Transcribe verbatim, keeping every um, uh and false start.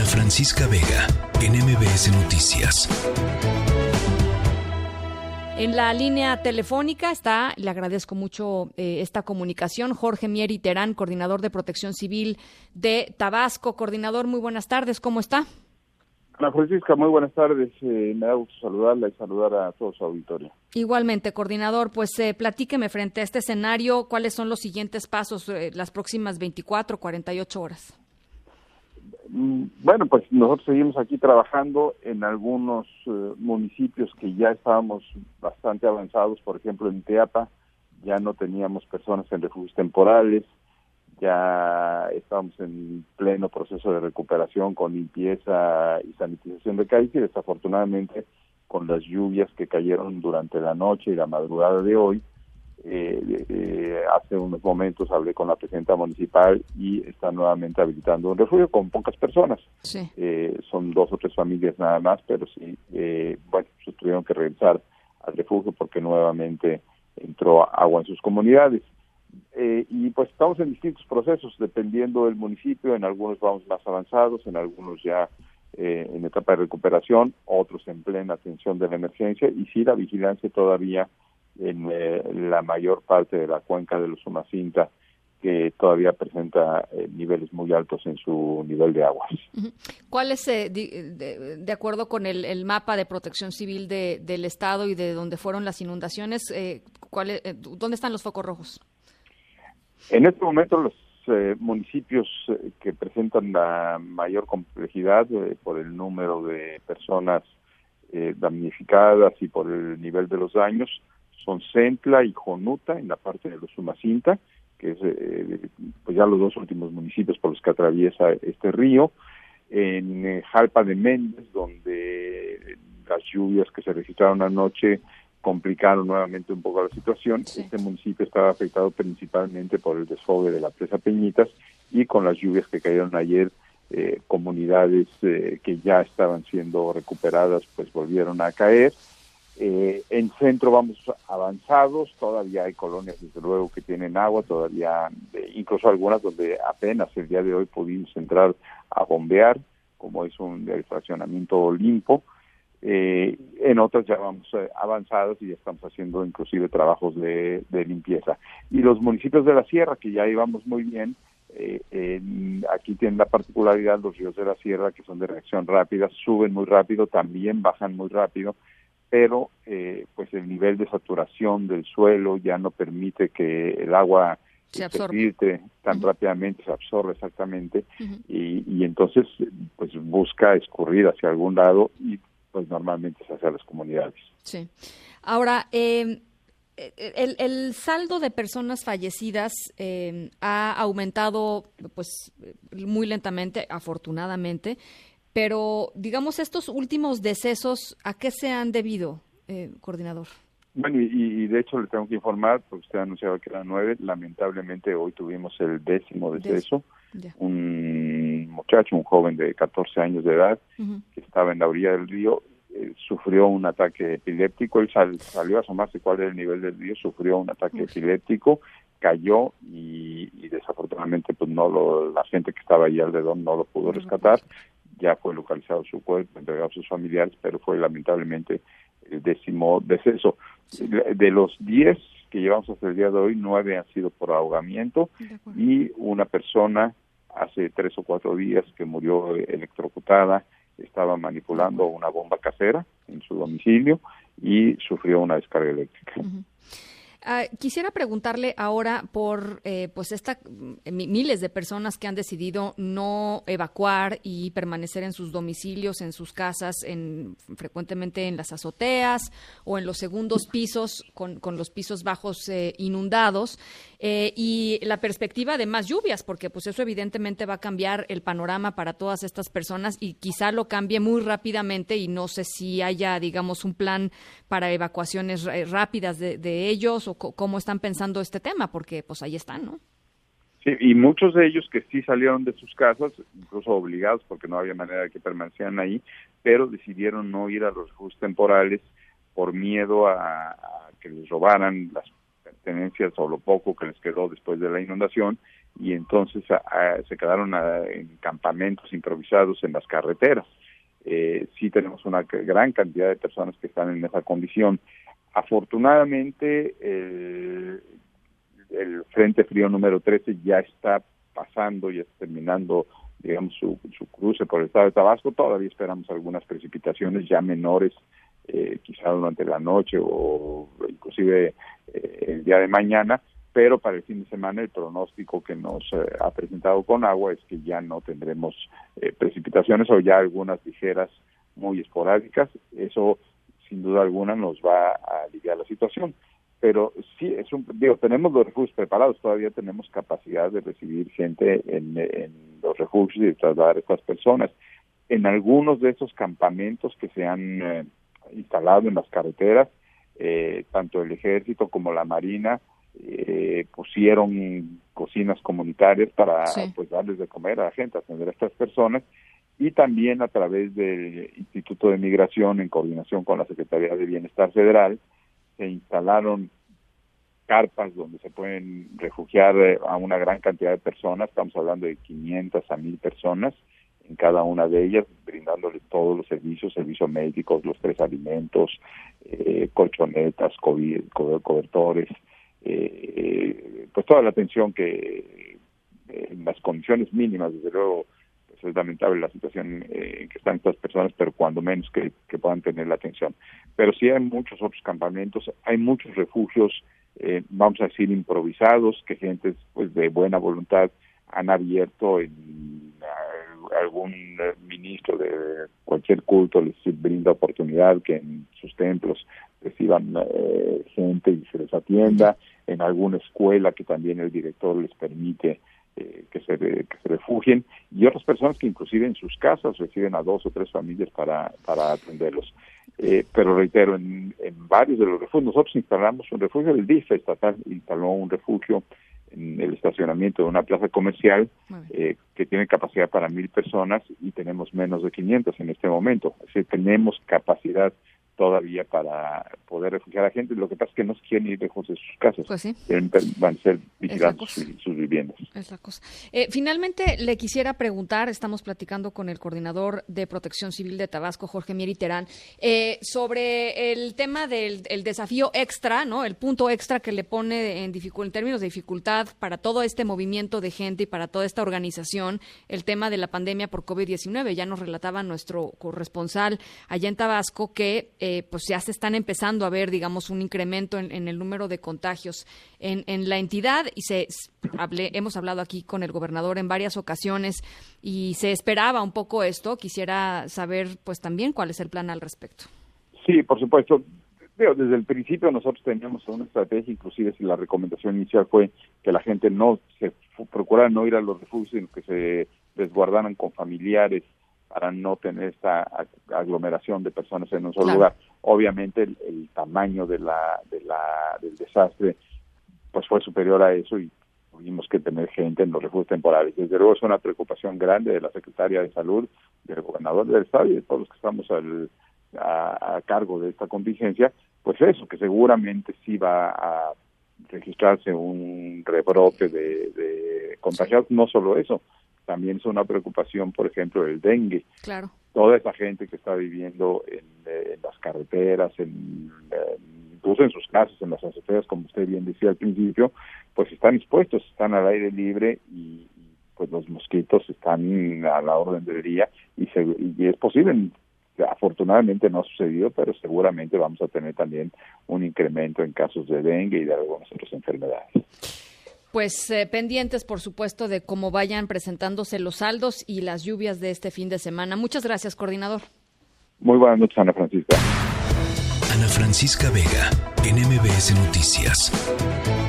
Francisca Vega, en M B S Noticias. En la línea telefónica está, le agradezco mucho eh, esta comunicación, Jorge Mieri Terán, coordinador de Protección Civil de Tabasco. Coordinador, muy buenas tardes, ¿cómo está? Ana Francisca, muy buenas tardes. Eh, me da gusto saludarla y saludar a todo su auditorio. Igualmente, coordinador, pues eh, platíqueme frente a este escenario, ¿cuáles son los siguientes pasos, eh, las próximas veinticuatro, cuarenta y ocho horas? Bueno, pues nosotros seguimos aquí trabajando en algunos uh, municipios que ya estábamos bastante avanzados. Por ejemplo, en Teapa ya no teníamos personas en refugios temporales, ya estábamos en pleno proceso de recuperación con limpieza y sanitización de calles, y desafortunadamente con las lluvias que cayeron durante la noche y la madrugada de hoy, Eh, eh, hace unos momentos hablé con la presidenta municipal y está nuevamente habilitando un refugio con pocas personas. Sí. Eh, son dos o tres familias nada más, pero sí, eh, bueno, pues tuvieron que regresar al refugio porque nuevamente entró agua en sus comunidades. Eh, y pues estamos en distintos procesos, dependiendo del municipio. En algunos vamos más avanzados, en algunos ya eh, en etapa de recuperación, otros en plena atención de la emergencia, y sí, la vigilancia todavía en eh, la mayor parte de la cuenca del Usumacinta, que todavía presenta eh, niveles muy altos en su nivel de aguas. ¿Cuál es, eh, de, de, de acuerdo con el, el mapa de protección civil de, del Estado y de donde fueron las inundaciones, eh, cuál es, eh, dónde están los focos rojos? En este momento los eh, municipios eh, que presentan la mayor complejidad eh, por el número de personas eh, damnificadas y por el nivel de los daños son Centla y Jonuta, en la parte de los Usumacinta, que es eh, pues ya los dos últimos municipios por los que atraviesa este río. En eh, Jalpa de Méndez, donde las lluvias que se registraron anoche complicaron nuevamente un poco la situación. Sí. Este municipio estaba afectado principalmente por el desfogue de la presa Peñitas, y con las lluvias que cayeron ayer, eh, comunidades eh, que ya estaban siendo recuperadas pues volvieron a caer. Eh, en centro vamos avanzados, todavía hay colonias desde luego que tienen agua, todavía eh, incluso algunas donde apenas el día de hoy pudimos entrar a bombear, como es un el fraccionamiento Olimpo. Eh, en otras ya vamos eh, avanzados y ya estamos haciendo inclusive trabajos de, de limpieza. Y los municipios de la sierra, que ya íbamos muy bien, eh, eh, aquí tienen la particularidad los ríos de la sierra, que son de reacción rápida, suben muy rápido, también bajan muy rápido, pero eh, pues el nivel de saturación del suelo ya no permite que el agua se filtre tan uh-huh. rápidamente, se absorbe exactamente, uh-huh. y, y entonces pues busca escurrir hacia algún lado, y pues normalmente es hacia las comunidades. Sí. Ahora, eh, el, el saldo de personas fallecidas eh, ha aumentado pues muy lentamente, afortunadamente. Pero, digamos, estos últimos decesos, ¿a qué se han debido, eh, coordinador? Bueno, y, y de hecho le tengo que informar, porque usted anunciaba que eran nueve. Lamentablemente hoy tuvimos el décimo deceso. Des- un muchacho, un joven de catorce años de edad, uh-huh. que estaba en la orilla del río, eh, sufrió un ataque epiléptico. Él sal, salió a asomarse cuál era el nivel del río, sufrió un ataque uh-huh. epiléptico, cayó y, y desafortunadamente pues no lo, la gente que estaba ahí alrededor no lo pudo rescatar. Ya fue localizado su cuerpo, entregado a sus familiares, pero fue lamentablemente el décimo deceso. Sí. De los diez que llevamos hasta el día de hoy, nueve han sido por ahogamiento, y una persona hace tres o cuatro días que murió electrocutada, estaba manipulando una bomba casera en su domicilio y sufrió una descarga eléctrica. Uh-huh. Uh, quisiera preguntarle ahora por eh, pues esta eh, miles de personas que han decidido no evacuar y permanecer en sus domicilios, en sus casas, en frecuentemente en las azoteas o en los segundos pisos con, con los pisos bajos eh, inundados, eh, y la perspectiva de más lluvias, porque pues eso evidentemente va a cambiar el panorama para todas estas personas, y quizá lo cambie muy rápidamente, y no sé si haya, digamos, un plan para evacuaciones r- rápidas de, de ellos, o c- cómo están pensando este tema, porque pues ahí están, ¿no? Sí, y muchos de ellos que sí salieron de sus casas, incluso obligados porque no había manera de que permanecieran ahí, pero decidieron no ir a los refugios temporales por miedo a, a que les robaran las pertenencias o lo poco que les quedó después de la inundación, y entonces a, a, se quedaron a, en campamentos improvisados en las carreteras. Eh, sí tenemos una gran cantidad de personas que están en esa condición. Afortunadamente, el, el Frente Frío número trece ya está pasando, ya está terminando, digamos, su, su cruce por el estado de Tabasco. Todavía esperamos algunas precipitaciones ya menores, eh, quizá durante la noche o inclusive eh, el día de mañana, pero para el fin de semana el pronóstico que nos eh, ha presentado Conagua es que ya no tendremos eh, precipitaciones o ya algunas ligeras muy esporádicas. Eso sin duda alguna nos va a aliviar la situación, pero sí, es un, digo, tenemos los refugios preparados, todavía tenemos capacidad de recibir gente en, en los refugios y de trasladar a estas personas. En algunos de esos campamentos que se han eh, instalado en las carreteras, eh, tanto el Ejército como la Marina eh, pusieron cocinas comunitarias para sí. pues darles de comer a la gente, atender a estas personas, y también a través del Instituto de Migración, en coordinación con la Secretaría de Bienestar Federal, se instalaron carpas donde se pueden refugiar a una gran cantidad de personas. Estamos hablando de quinientas a mil personas en cada una de ellas, brindándoles todos los servicios, servicios médicos, los tres alimentos, eh, colchonetas, COVID, cobertores, eh, pues toda la atención que eh, en las condiciones mínimas, desde luego, es lamentable la situación eh, en que están estas personas, pero cuando menos que, que puedan tener la atención. Pero sí hay muchos otros campamentos, hay muchos refugios, eh, vamos a decir, improvisados, que gentes pues de buena voluntad han abierto. En a, algún eh, ministro de cualquier culto les brinda oportunidad que en sus templos reciban eh, gente y se les atienda, en alguna escuela que también el director les permite Eh, que se que se refugien, y otras personas que inclusive en sus casas reciben a dos o tres familias para para atenderlos. Eh, pero reitero, en, en varios de los refugios, nosotros instalamos un refugio, el D I F estatal instaló un refugio en el estacionamiento de una plaza comercial eh, que tiene capacidad para mil personas, y tenemos menos de quinientas en este momento. Es decir, tenemos capacidad todavía para poder refugiar a gente. Lo que pasa es que no se quieren ir lejos de sus casas. Pues sí. Quieren, van a ser vigilando sus, sus viviendas. Es la cosa. Eh, finalmente, le quisiera preguntar, estamos platicando con el coordinador de Protección Civil de Tabasco, Jorge Mier Terán, eh, sobre el tema del el desafío extra, ¿no? El punto extra que le pone en, dificul- en términos de dificultad para todo este movimiento de gente y para toda esta organización, el tema de la pandemia por COVID diecinueve. Ya nos relataba nuestro corresponsal allá en Tabasco que eh, Eh, pues ya se están empezando a ver, digamos, un incremento en, en el número de contagios en, en la entidad, y se hablé, hemos hablado aquí con el gobernador en varias ocasiones y se esperaba un poco esto. Quisiera saber, pues, también cuál es el plan al respecto. Sí, por supuesto. Desde el principio nosotros teníamos una estrategia, inclusive si la recomendación inicial fue que la gente no se procurara no ir a los refugios, sino que se resguardaran con familiares para no tener esta aglomeración de personas en un solo claro. lugar. Obviamente el, el tamaño de la, de la del desastre pues fue superior a eso, y tuvimos que tener gente en los refugios temporales. Desde luego es una preocupación grande de la Secretaria de Salud, del gobernador del estado y de todos los que estamos al, a, a cargo de esta contingencia, pues eso, que seguramente sí va a registrarse un rebrote de, de contagiados. No solo eso, también es una preocupación, por ejemplo, el dengue. Claro. Toda esa gente que está viviendo en, en las carreteras, en, en, incluso en sus casas, en las aceras, como usted bien decía al principio, pues están expuestos, están al aire libre, y, y pues los mosquitos están a la orden del día, y, se, y es posible. Afortunadamente no ha sucedido, pero seguramente vamos a tener también un incremento en casos de dengue y de algunas otras enfermedades. Pues eh, pendientes, por supuesto, de cómo vayan presentándose los saldos y las lluvias de este fin de semana. Muchas gracias, coordinador. Muy buenas noches, Ana Francisca. Ana Francisca Vega, en M B S Noticias.